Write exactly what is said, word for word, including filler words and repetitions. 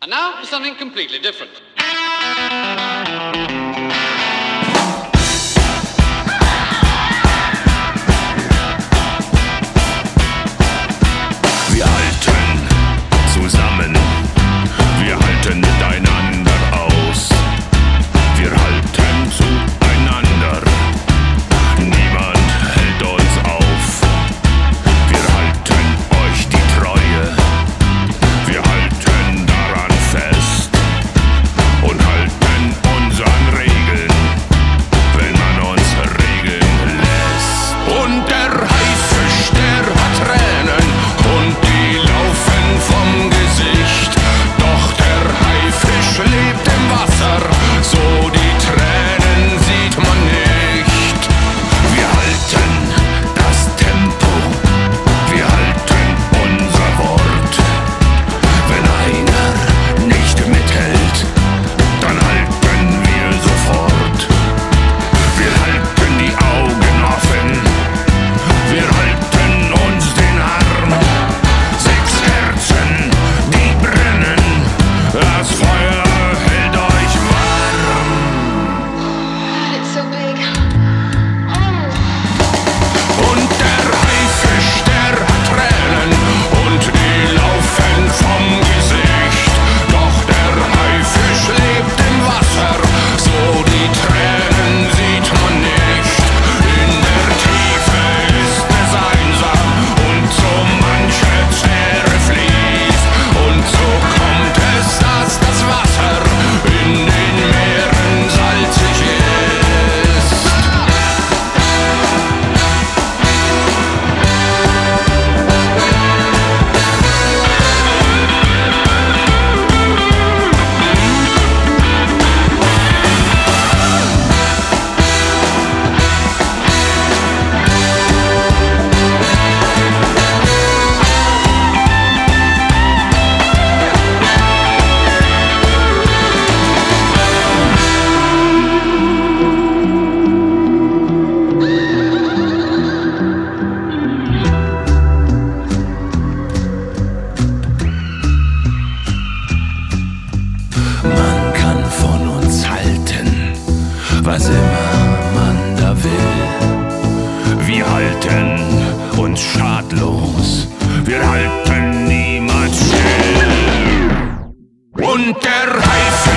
And now for something completely different. Wir halten zusammen, wir halten miteinander aus, wir halten zueinander, niemand hält uns auf, wir halten euch die Treue, wir halten daran fest und halten unseren Regeln, wenn man uns regeln lässt. Und der Haifisch, der hat Tränen und die laufen vom Gesicht, doch der Haifisch lebt im Wasser, so die Tränen sieht man nicht. Wir halten das Tempo, wir halten unser Wort. Wenn einer nicht mithält, dann halten wir sofort. Wir halten die Augen offen, wir halten uns den Arm. Sechs Herzen, die brennen, das Feuer hält euch warm. It's so big. Und der Haifisch, der hat Tränen und die laufen vom Gesicht. Doch der Haifisch lebt im Wasser, so die Tränen sieht man nicht. In der Tiefe ist es einsam und so manche Träne fließt. Und so kommt es, dass das Wasser in den Meeren salzig ist. Man kann von uns halten, was immer man da will. Wir halten uns schadlos, wir halten niemals still. Und der Haifisch